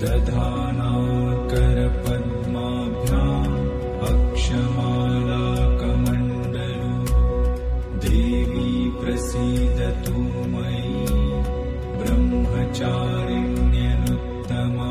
दधानाकरपद्माभ्याम् अक्षमालाकमण्डलु देवी प्रसीदतु मयि ब्रह्मचारिण्यनुत्तमा।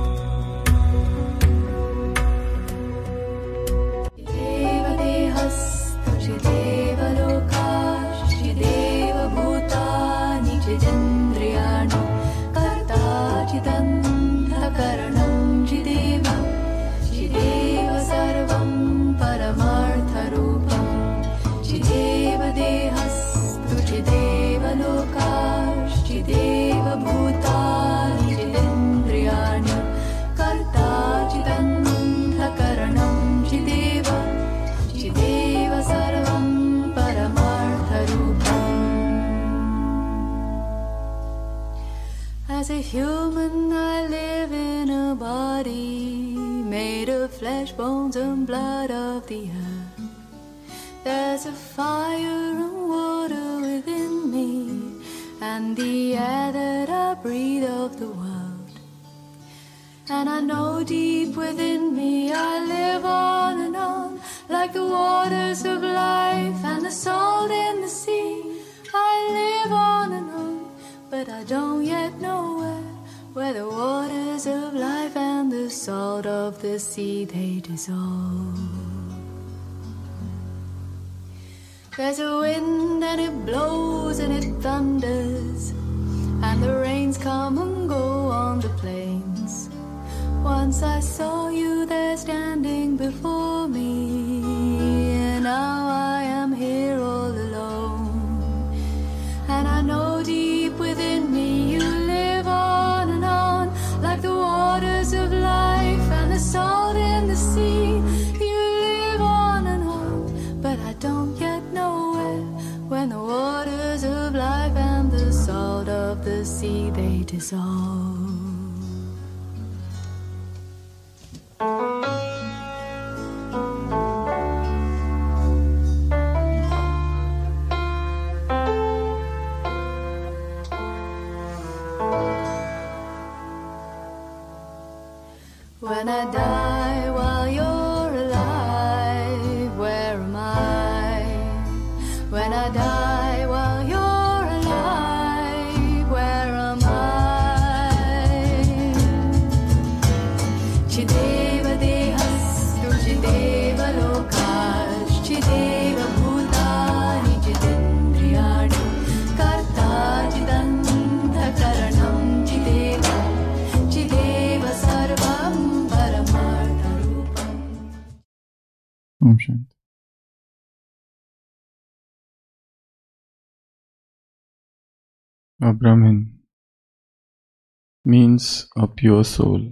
As a human, I live in a body made of flesh, bones, and blood of the earth. There's a fire and water within me, and the air that I breathe of the world. And I know deep within me I live on and on, like the waters of life and the salt in the sea. I live on and on, but I don't yet know where the waters of life and the salt of the sea they dissolve. There's a wind and it blows and it thunders, and the rains come and go on the plains. Once I saw you there standing before me, and now I am here all alone. And I know deep within me you live on and on, like the waters of life and the salt in the sea. You live on and on, but I don't yet know when the waters of life and the salt of the sea they dissolve. When I die while you're alive, where am I? When I die while you're alive, where am I? Chideva dehastu chideva lokash chideva bhutani chidendriyani karta chidanta karanam chideva chideva sarvam paramartha rupam. Om Shanti. A Brahmin means a pure soul.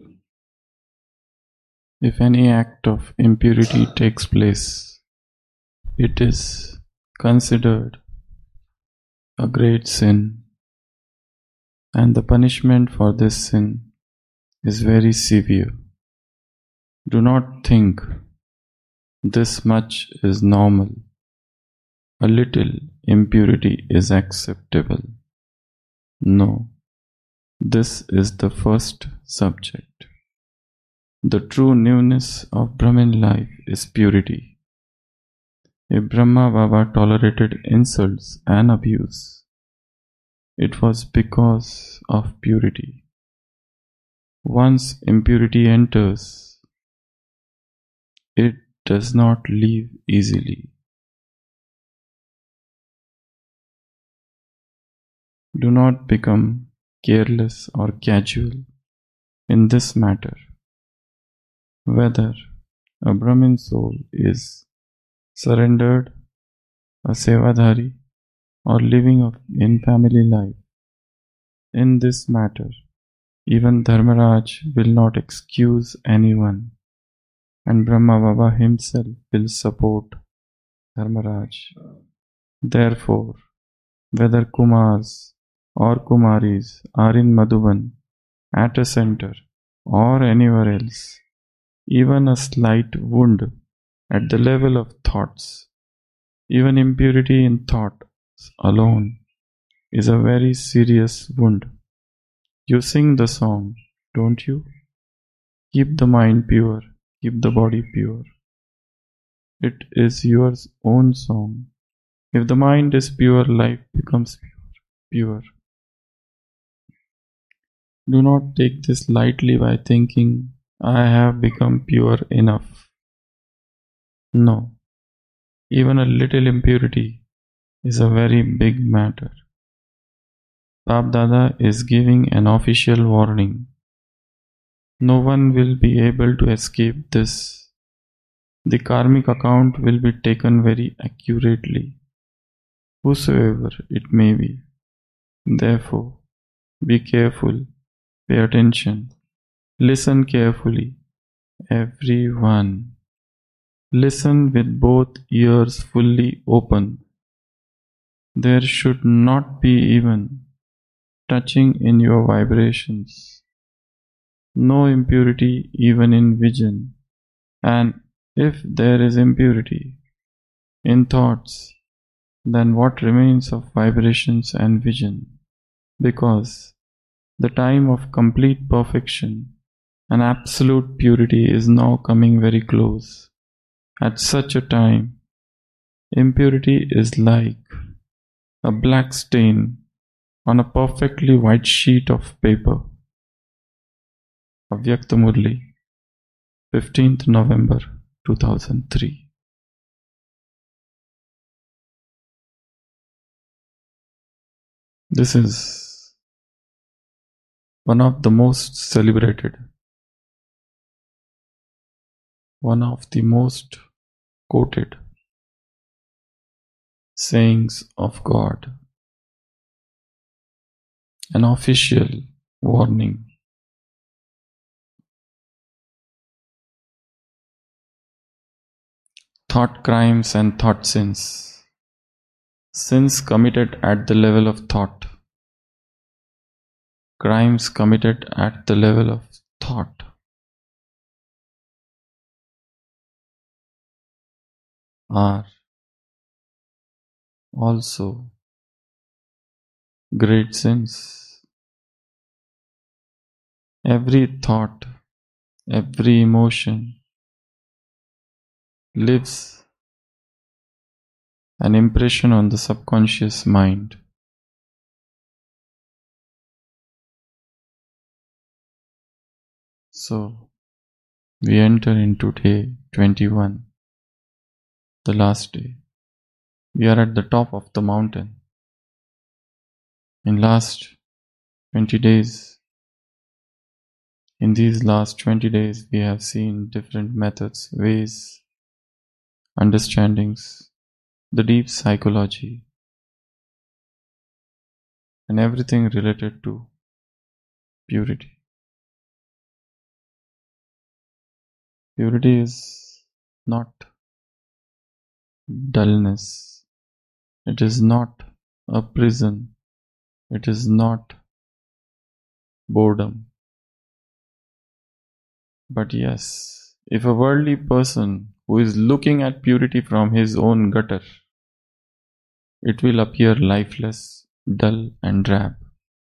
If any act of impurity takes place, it is considered a great sin, and the punishment for this sin is very severe. Do not think this much is normal. A little impurity is acceptable. No, this is the first subject. The true newness of Brahmin life is purity. If Brahma Baba tolerated insults and abuse, it was because of purity. Once impurity enters, it does not leave easily. Do not become careless or casual in this matter. Whether a Brahmin soul is surrendered, a Sevadhari, or living in family life, in this matter, even Dharmaraj will not excuse anyone, and Brahma Baba himself will support Dharmaraj. Therefore, whether Kumars or Kumaris are in Madhuban, at a center, or anywhere else, even a slight wound at the level of thoughts, even impurity in thoughts alone, is a very serious wound. You sing the song, don't you? Keep the mind pure, keep the body pure. It is your own song. If the mind is pure, life becomes pure. Do not take this lightly by thinking, I have become pure enough. No, even a little impurity is a very big matter. Bap Dada is giving an official warning. No one will be able to escape this. The karmic account will be taken very accurately, whosoever it may be. Therefore, be careful, pay attention, listen carefully. Everyone, listen with both ears fully open. There should not be even touching in your vibrations. No impurity even in vision. And if there is impurity in thoughts, then what remains of vibrations and vision? Because the time of complete perfection and absolute purity is now coming very close. At such a time, impurity is like a black stain on a perfectly white sheet of paper. Avyakta Murli, 15th November 2003. This is one of the most celebrated, one of the most quoted sayings of God, an official warning. Thought crimes and thought sins. Sins committed at the level of thought. Crimes committed at the level of thought. Are also great sins. Every thought, every emotion leaves an impression on the subconscious mind. So, we enter into day 21, the last day. We are at the top of the mountain. In last 20 days, in these last 20 days, we have seen different methods, ways, understandings, the deep psychology, and everything related to purity. Purity is not dullness. It is not a prison. It is not boredom. But yes, if a worldly person who is looking at purity from his own gutter, it will appear lifeless, dull and drab.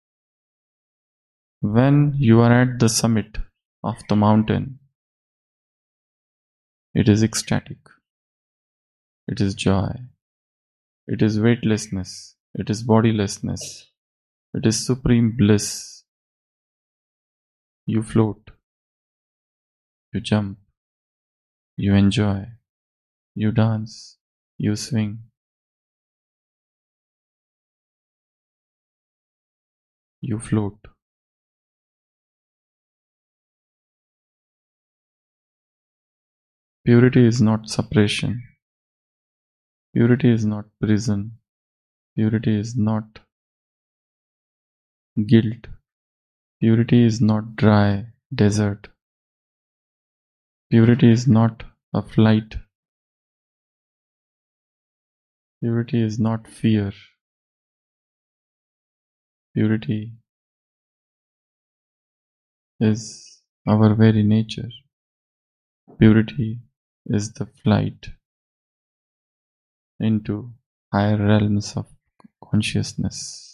When you are at the summit of the mountain, it is ecstatic. It is joy. It is weightlessness. It is bodilessness. It is supreme bliss. You float. You jump. You enjoy. You dance. You swing. You float. Purity is not suppression. Purity is not prison. Purity is not guilt. Purity is not dry desert. Purity is not a flight. Purity is not fear. Purity is our very nature. Purity is the flight into higher realms of consciousness.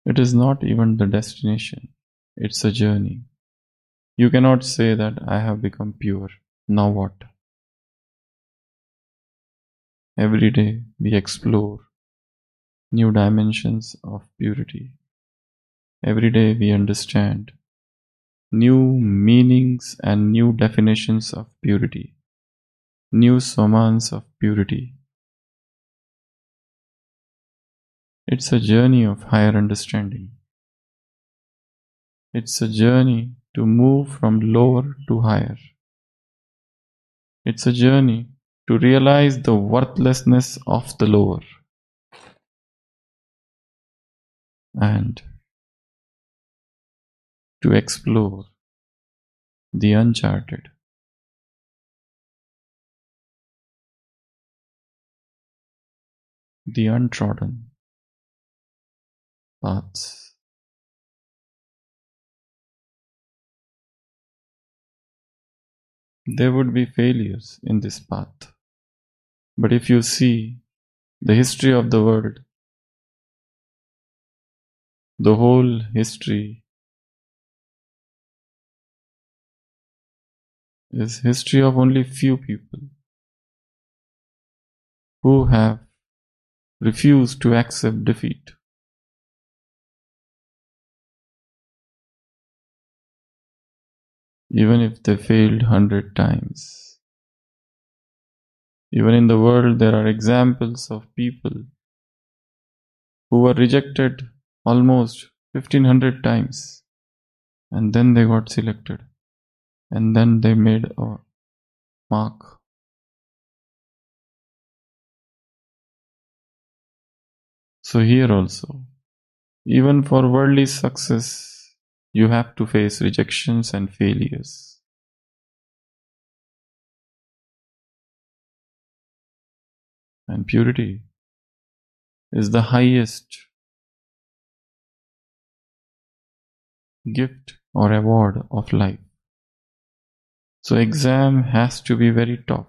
It is not even the destination, it's a journey. You cannot say that I have become pure. Now what? Every day we explore new dimensions of purity. Every day we understand new meanings and new definitions of purity, new swamans of purity. It's a journey of higher understanding. It's a journey to move from lower to higher. It's a journey to realize the worthlessness of the lower and to explore the uncharted. The untrodden paths. There would be failures in this path. But if you see the history of the world, the whole history is history of only few people who have refused to accept defeat. Even if they failed 100 times. Even in the world there are examples of people who were rejected almost 1500 times and then they got selected and then they made a mark. So here also, even for worldly success, you have to face rejections and failures. And purity is the highest gift or award of life. So exam has to be very tough.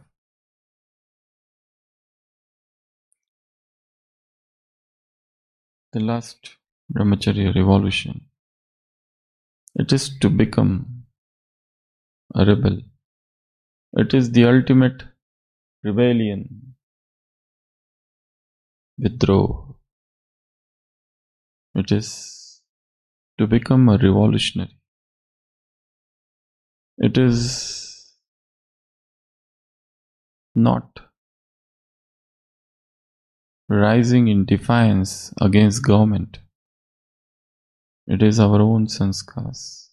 The last Brahmacharya revolution. It is to become a rebel. It is the ultimate rebellion. Withdraw. It is to become a revolutionary. It is not rising in defiance against government. It is our own sanskars.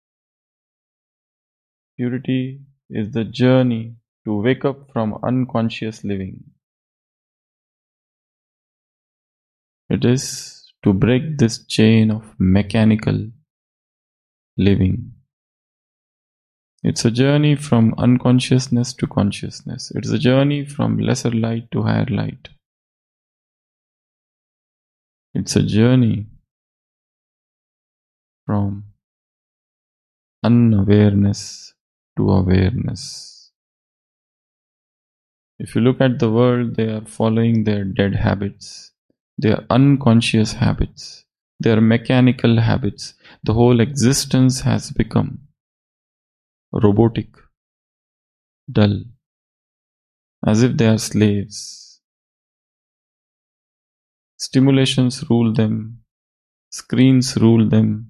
Purity is the journey to wake up from unconscious living. It is to break this chain of mechanical living. It's a journey from unconsciousness to consciousness. It's a journey from lesser light to higher light. It's a journey from unawareness to awareness. If you look at the world, they are following their dead habits, their unconscious habits, their mechanical habits. The whole existence has become robotic, dull, as if they are slaves. Stimulations rule them, screens rule them,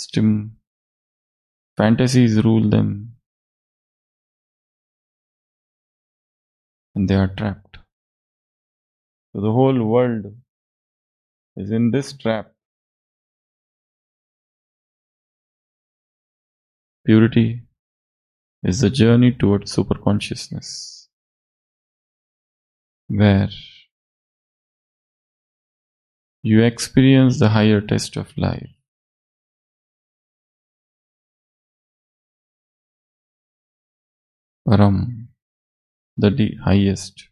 fantasies rule them, and they are trapped. So the whole world is in this trap. Purity is the journey towards superconsciousness, where you experience the higher test of life. Param, the highest.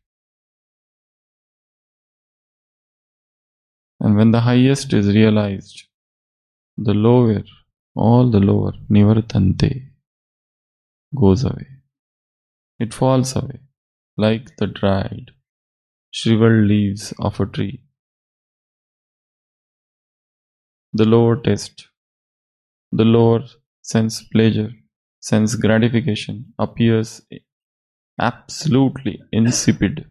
And when the highest is realized, the lower, all the lower, nivartante, goes away. It falls away like the dried, shriveled leaves of a tree. the lower taste, the lower sense pleasure, sense gratification appears absolutely insipid,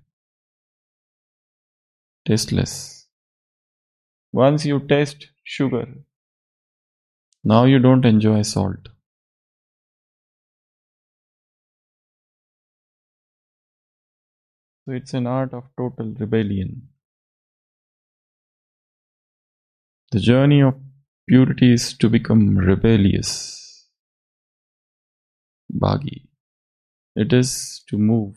tasteless. Once you taste sugar, now you don't enjoy salt. So it's an art of total rebellion. The journey of purity is to become rebellious, bhagi. It is to move.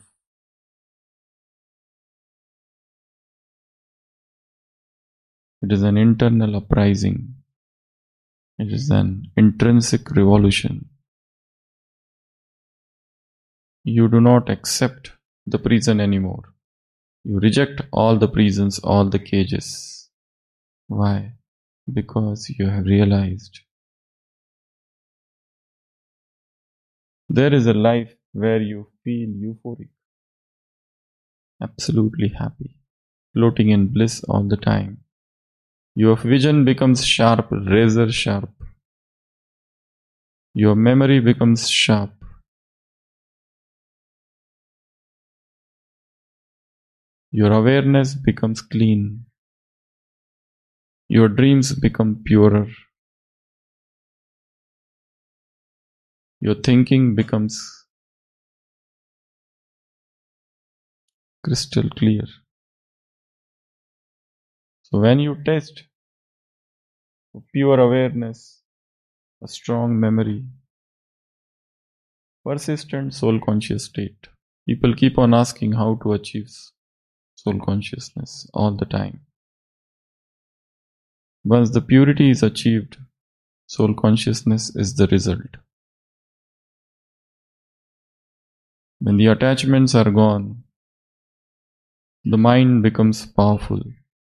It is an internal uprising. It is an intrinsic revolution. You do not accept the prison anymore. You reject all the prisons, all the cages. Why? Because you have realized there is a life where you feel euphoric, absolutely happy, floating in bliss all the time. Your vision becomes sharp, razor sharp. Your memory becomes sharp. Your awareness becomes clean. Your dreams become purer. Your thinking becomes crystal clear. So when you taste pure awareness, a strong memory, persistent soul conscious state, people keep on asking how to achieve soul consciousness all the time. Once the purity is achieved, soul consciousness is the result. When the attachments are gone, the mind becomes powerful.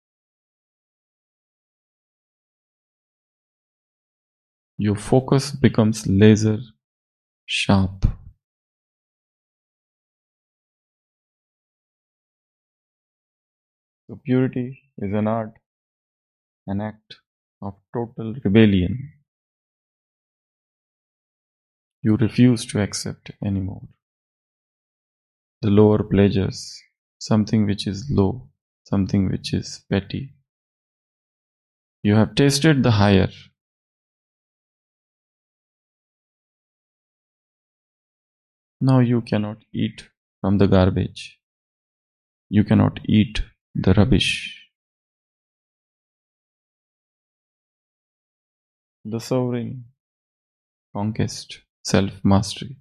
Your focus becomes laser sharp. So purity is an art, an act of total rebellion. You refuse to accept anymore the lower pleasures, something which is low, something which is petty. You have tasted the higher. Now you cannot eat from the garbage. You cannot eat the rubbish. The sovereign conquest, self-mastery.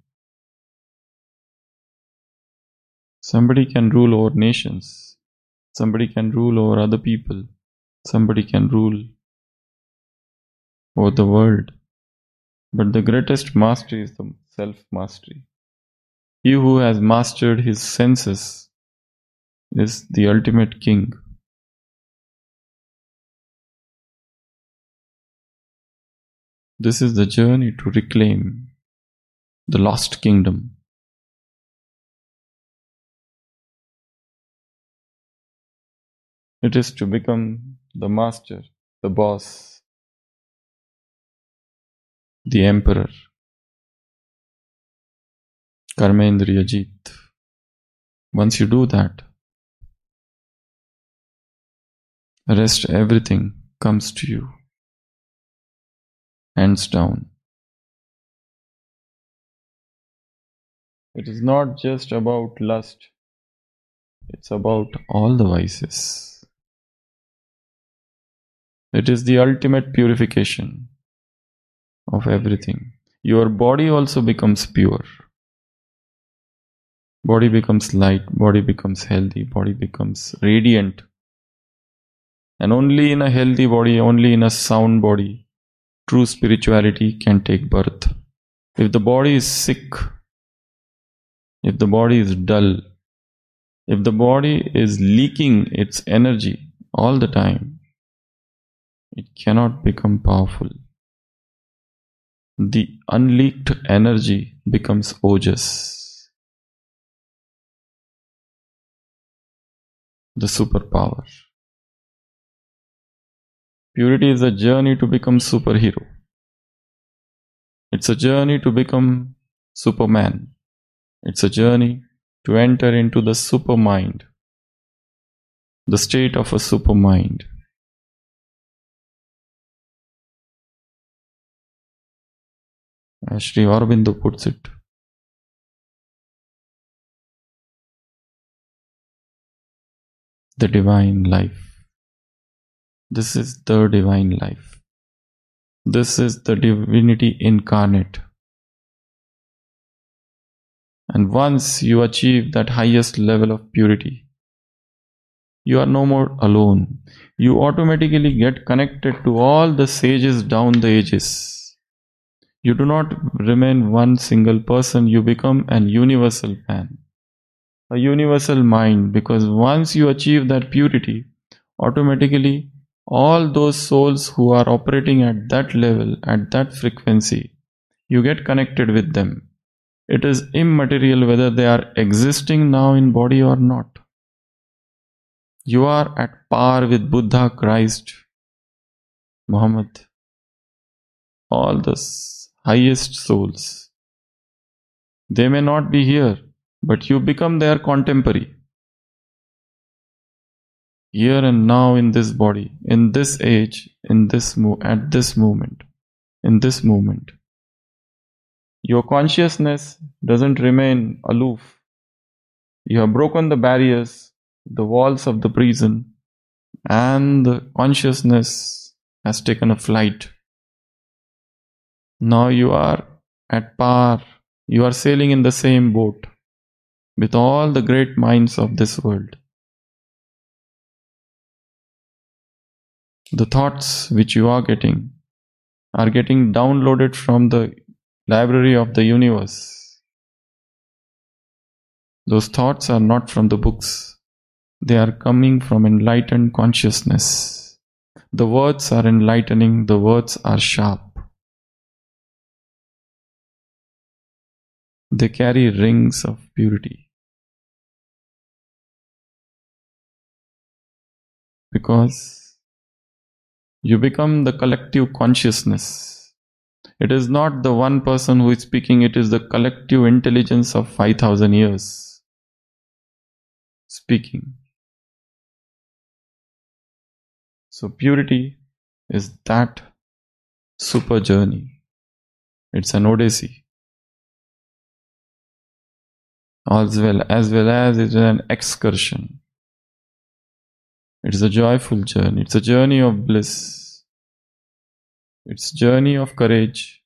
Somebody can rule over nations. Somebody can rule over other people. Somebody can rule over the world. But the greatest mastery is the self-mastery. He who has mastered his senses is the ultimate king. This is the journey to reclaim the lost kingdom. It is to become the master, the boss, the emperor. Karmendriya Jeet. Once you do that, rest everything comes to you. Hands down. It is not just about lust. It's about all the vices. It is the ultimate purification of everything. Your body also becomes pure. Body becomes light, body becomes healthy, body becomes radiant. And only in a healthy body, only in a sound body, true spirituality can take birth. If the body is sick, if the body is dull, if the body is leaking its energy all the time, it cannot become powerful. The unleaked energy becomes ojas, the superpower. Purity is a journey to become superhero. It's a journey to become Superman. It's a journey to enter into the supermind, the state of a supermind. As Sri Aurobindo puts it, the divine life. This is the divine life. This is the divinity incarnate. And once you achieve that highest level of purity, you are no more alone. You automatically get connected to all the sages down the ages. You do not remain one single person, you become an universal man, a universal mind, because once you achieve that purity, automatically all those souls who are operating at that level, at that frequency, you get connected with them. It is immaterial whether they are existing now in body or not. You are at par with Buddha, Christ, Muhammad, all the highest souls. They may not be here, but you become their contemporary. Here and now in this body, in this age, at this moment, in this moment. Your consciousness doesn't remain aloof. You have broken the barriers, the walls of the prison, and the consciousness has taken a flight. Now you are at par. You are sailing in the same boat with all the great minds of this world. The thoughts which you are getting downloaded from the library of the universe. Those thoughts are not from the books. They are coming from enlightened consciousness. The words are enlightening, the words are sharp. They carry rings of purity. Because you become the collective consciousness. It is not the one person who is speaking, it is the collective intelligence of 5,000 years speaking. So purity is that super journey. It's an odyssey. As well as it's an excursion. It's a joyful journey. It's a journey of bliss. It's a journey of courage.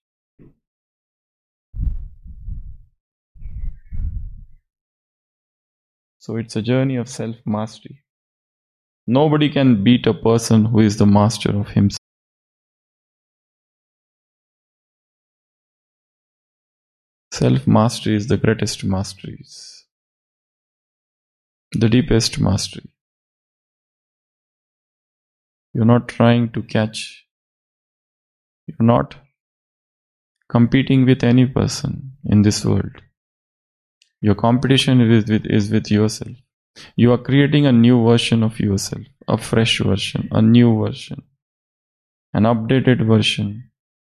So it's a journey of self-mastery. Nobody can beat a person who is the master of himself. Self-mastery is the greatest masteries, the deepest mastery. You're not trying to catch. You're not competing with any person in this world. Your competition is with yourself. You are creating a new version of yourself, a fresh version, a new version, an updated version.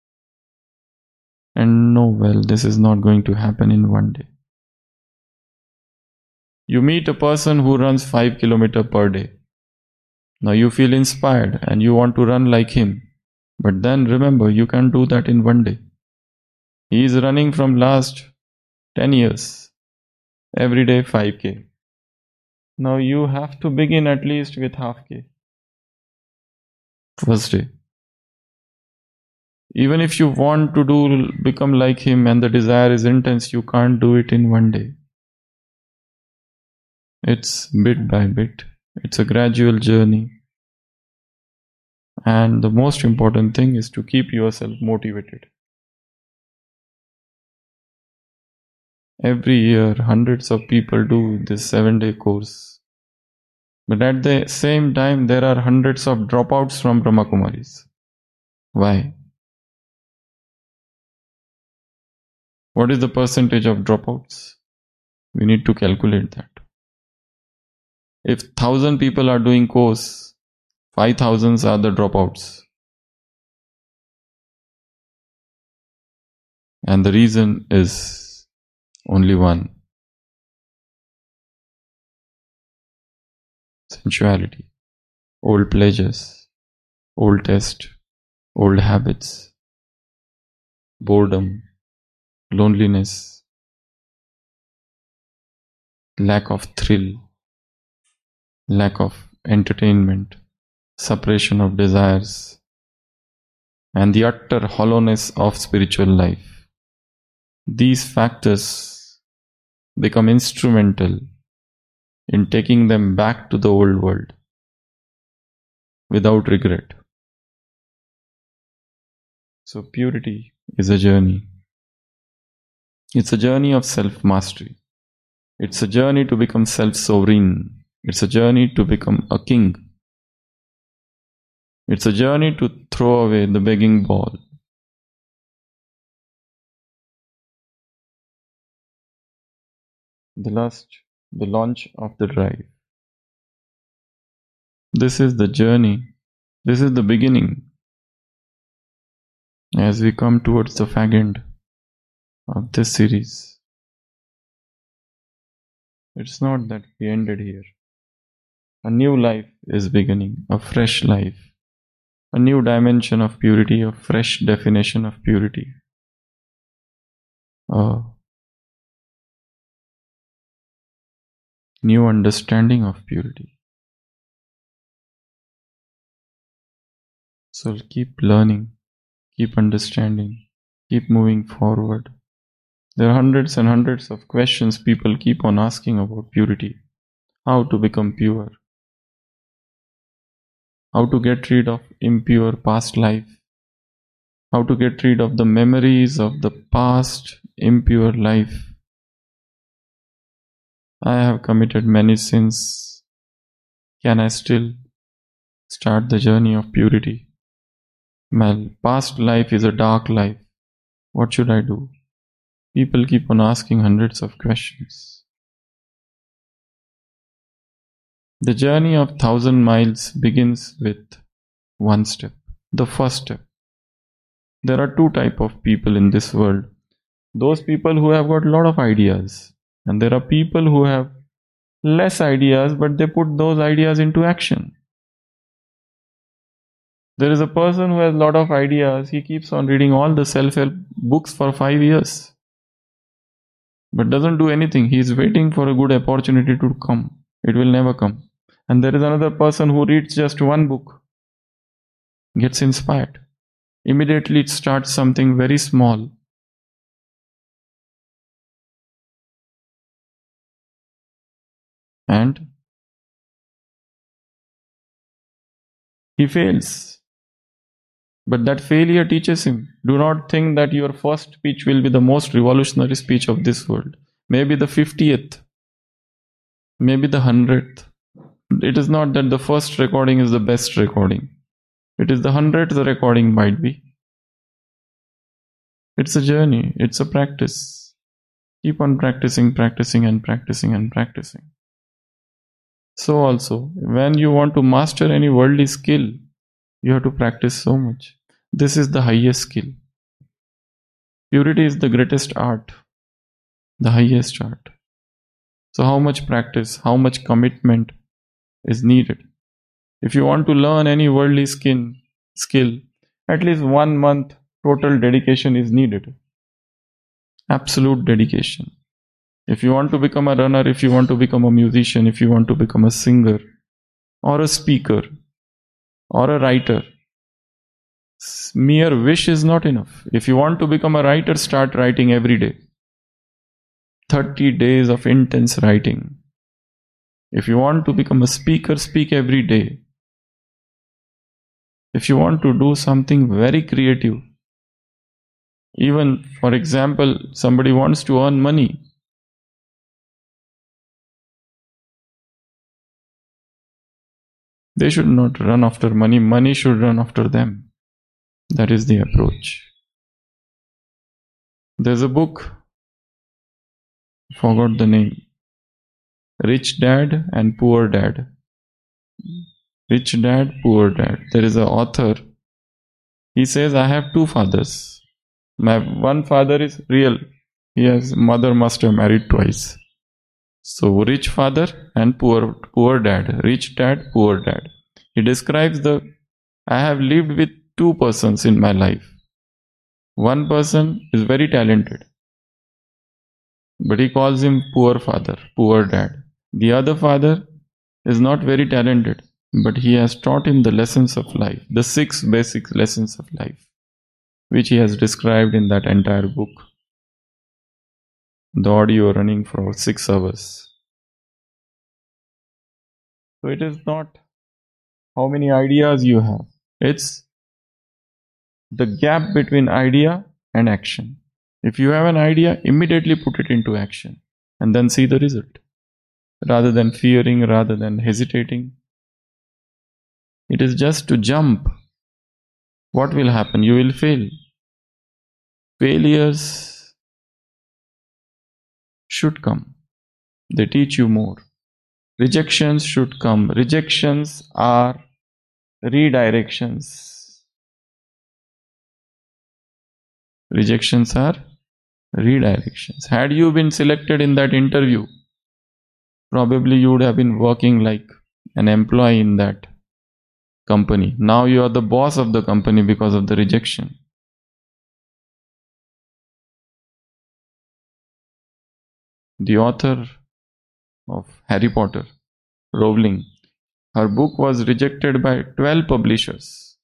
And no, well, this is not going to happen in one day. You meet a person who runs 5 kilometers per day. Now you feel inspired and you want to run like him. But then remember, you can't do that in one day. He is running from last 10 years. Every day 5K. Now you have to begin at least with half K. First day. Even if you want to become like him and the desire is intense, you can't do it in one day. It's bit by bit. It's a gradual journey. And the most important thing is to keep yourself motivated. Every year, hundreds of people do this 7-day course. But at the same time, there are hundreds of dropouts from Brahma Kumaris. Why? What is the percentage of dropouts? We need to calculate that. If 1,000 people are doing course, 5,000 are the dropouts. And the reason is only one: sensuality, old pleasures, old taste, old habits, boredom, loneliness, lack of thrill, lack of entertainment, suppression of desires, and the utter hollowness of spiritual life. These factors become instrumental in taking them back to the old world without regret. So purity is a journey. It's a journey of self-mastery. It's a journey to become self-sovereign. It's a journey to become a king. It's a journey to throw away the begging ball. The launch of the drive. This is the journey. This is the beginning. As we come towards the fag end of this series, it's not that we ended here. A new life is beginning, a fresh life, a new dimension of purity, a fresh definition of purity. A new understanding of purity. So keep learning, keep understanding, keep moving forward. There are hundreds and hundreds of questions people keep on asking about purity. How to become pure? How to get rid of impure past life? How to get rid of the memories of the past impure life? I have committed many sins. Can I still start the journey of purity? My past life is a dark life. What should I do? People keep on asking hundreds of questions. The journey of 1,000 miles begins with one step, the first step. There are two types of people in this world. Those people who have got a lot of ideas, and there are people who have less ideas, but they put those ideas into action. There is a person who has a lot of ideas. He keeps on reading all the self-help books for 5 years, but doesn't do anything. He is waiting for a good opportunity to come. It will never come. And there is another person who reads just one book, gets inspired. Immediately it starts something very small. And he fails. But that failure teaches him. Do not think that your first speech will be the most revolutionary speech of this world. Maybe the 50th. Maybe the 100th. It is not that the first recording is the best recording. It is the 100th recording might be. It's a journey. It's a practice. Keep on practicing, practicing and practicing and practicing. So also, when you want to master any worldly skill, you have to practice so much. This is the highest skill. Purity is the greatest art, the highest art. So how much practice, how much commitment is needed? If you want to learn any worldly skill, at least 1 month total dedication is needed. Absolute dedication. If you want to become a runner, if you want to become a musician, if you want to become a singer, or a speaker, or a writer, mere wish is not enough. If you want to become a writer, start writing every day. 30 days of intense writing. If you want to become a speaker, speak every day. If you want to do something very creative, even, for example, somebody wants to earn money, they should not run after money. Money should run after them. That is the approach. There's a book, forgot the name, Rich Dad and Poor Dad. Rich Dad, Poor Dad. There is an author. He says, I have 2 fathers. My one father is real. His mother must have married twice. So rich father and poor dad. Rich dad, poor dad. He describes I have lived with two persons in my life. One person is very talented, but he calls him poor father, poor dad. The other father is not very talented, but he has taught him the lessons of life, the 6 basic lessons of life, which he has described in that entire book. The audio running for 6 hours. So it is not how many ideas you have. It's the gap between idea and action. If you have an idea, immediately put it into action and then see the result. Rather than fearing, rather than hesitating. It is just to jump. What will happen? You will fail. Failures should come. They teach you more. Rejections should come. Rejections are redirections. Rejections are redirections. Had you been selected in that interview, probably you would have been working like an employee in that company. Now you are the boss of the company because of the rejection. The author of Harry Potter, Rowling, her book was rejected by 12 publishers.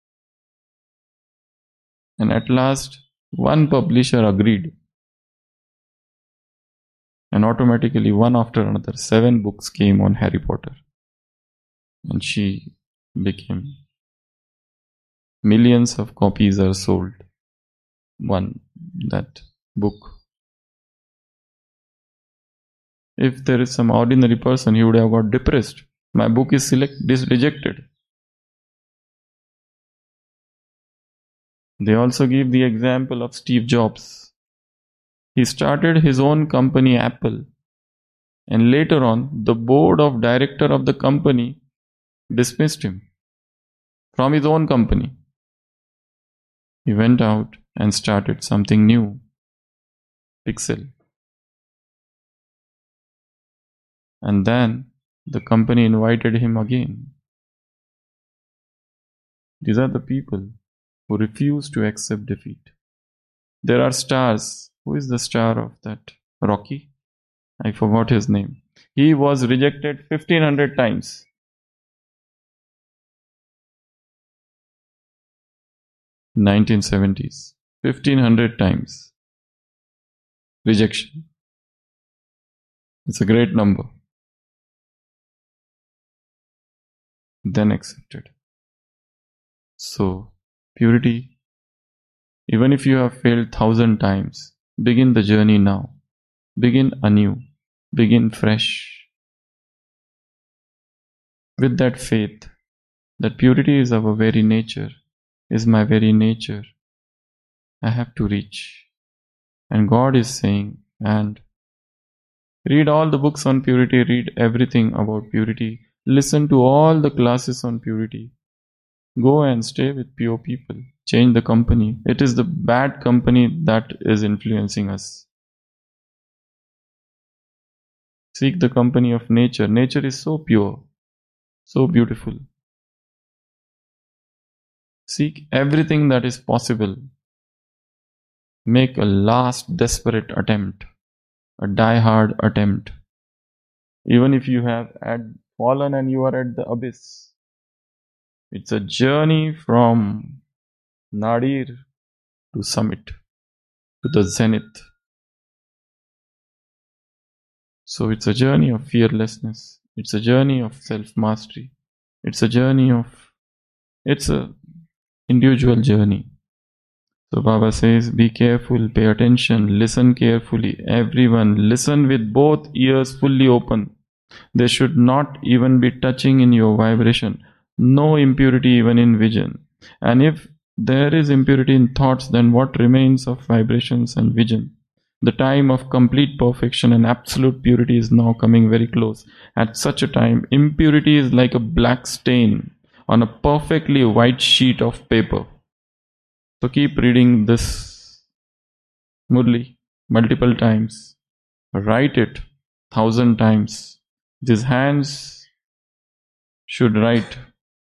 And at last, one publisher agreed. And automatically, one after another, 7 books came on Harry Potter. And she became. Millions of copies are sold. That book. If there is some ordinary person, he would have got depressed. My book is rejected. They also give the example of Steve Jobs. He started his own company, Apple, and later on, the board of director of the company dismissed him from his own company. He went out and started something new, Pixel. And then the company invited him again. These are the people who refuse to accept defeat. There are stars. Who is the star of that? Rocky? I forgot his name. He was rejected 1500 times. In 1970s. 1500 times. Rejection. It's a great number. Then accepted. So, purity, even if you have failed 1,000 times, begin the journey now. Begin anew. Begin fresh. With that faith, that purity is our very nature, is my very nature. I have to reach. And God is saying, and read all the books on purity, read everything about purity, listen to all the classes on purity. Go and stay with pure people. Change the company. It is the bad company that is influencing us. Seek the company of nature. Nature is so pure, so beautiful. Seek everything that is possible. Make a last desperate attempt, a die-hard attempt. Even if you have fallen and you are at the abyss. It's a journey from nadir to summit, to the zenith. So it's a journey of fearlessness. It's a journey of self-mastery. It's a individual journey. So Baba says, be careful, pay attention, listen carefully. Everyone, listen with both ears fully open. They should not even be touching in your vibration. No impurity even in vision. And if there is impurity in thoughts, then what remains of vibrations and vision? The time of complete perfection and absolute purity is now coming very close. At such a time, impurity is like a black stain on a perfectly white sheet of paper. So keep reading this Murli, multiple times. Write it 1,000 times. These hands should write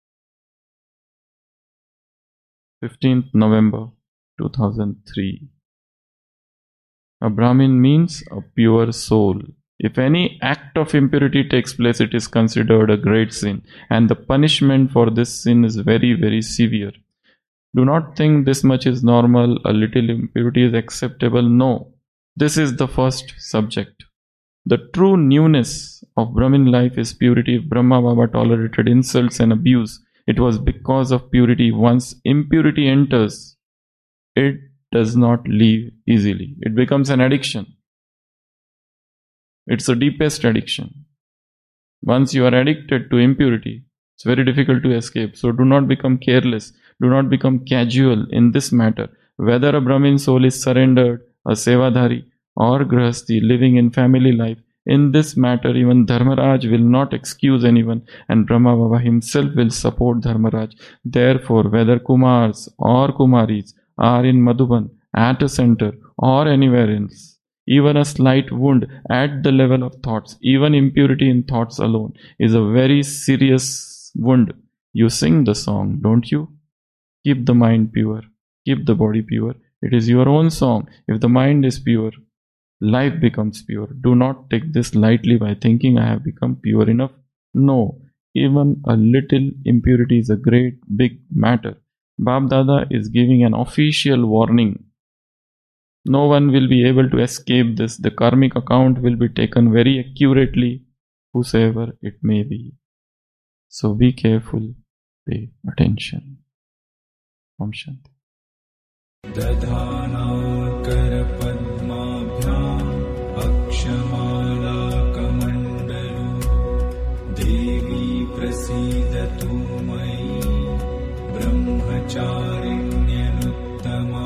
15th November 2003. A Brahmin means a pure soul. If any act of impurity takes place, it is considered a great sin, and the punishment for this sin is very, very severe. Do not think this much is normal, a little impurity is acceptable. No, this is the first subject. The true newness of Brahmin life is purity. If Brahma Baba tolerated insults and abuse, it was because of purity. Once impurity enters, it does not leave easily. It becomes an addiction. It's the deepest addiction. Once you are addicted to impurity, it's very difficult to escape. So do not become careless. Do not become casual in this matter. Whether a Brahmin soul is surrendered, a Sevadhari, or Grihasti living in family life, in this matter even Dharmaraj will not excuse anyone, and Brahma Baba himself will support Dharmaraj. Therefore, whether Kumars or Kumaris are in Madhuban, at a center, or anywhere else, even a slight wound at the level of thoughts, even impurity in thoughts alone, is a very serious wound. You sing the song, don't you? Keep the mind pure. Keep the body pure. It is your own song. If the mind is pure, life becomes pure. Do not take this lightly by thinking I have become pure enough. No, even a little impurity is a great big matter. Bab Dada is giving an official warning. No one will be able to escape this. The karmic account will be taken very accurately, whosoever it may be. So be careful, pay attention. Om Shanti. दधानाकरपद्माभ्याम् अक्षमालाकमण्डलू देवी प्रसीदतु मयि ब्रह्मचारिण्यनुत्तमा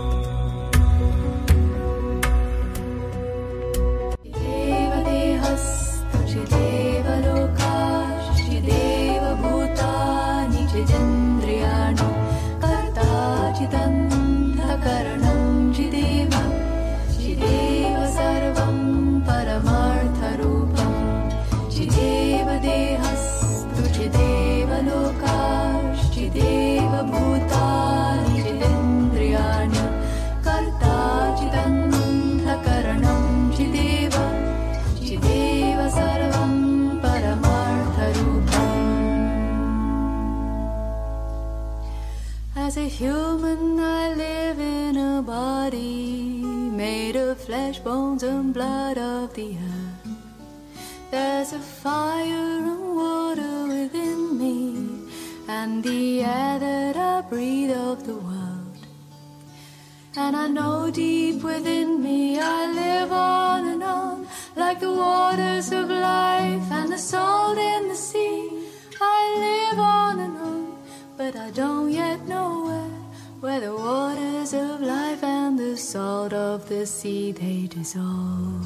As a human, I live in a body made of flesh, bones, and blood of the earth. There's a fire and water within me, and the air that I breathe of the world. And I know deep within me I live on and on, like the waters of life and the salt in the sea. I live on and on, but I don't yet know where the waters of life and the salt of the sea they dissolve.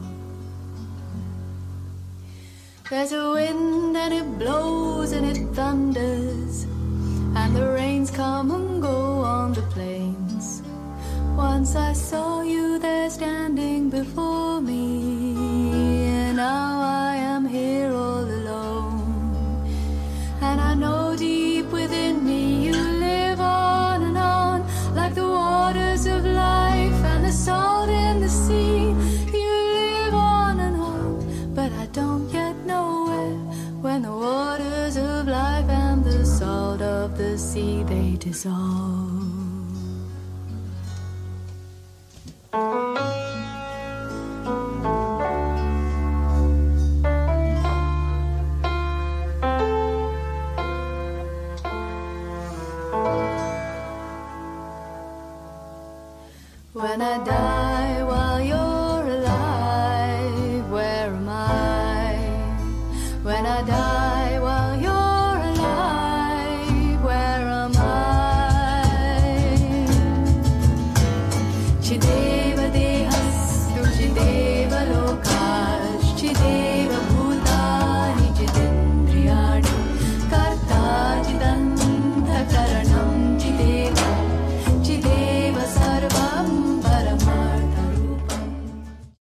There's a wind and it blows and it thunders, and the rains come and go on the plains. Once I saw you there standing before me, and now I am here all alone. And I know deep within me you live on and on, like the waters of life and the salt in the sea. You live on and on, but I don't yet know when the waters of life and the salt of the sea they dissolve. When I die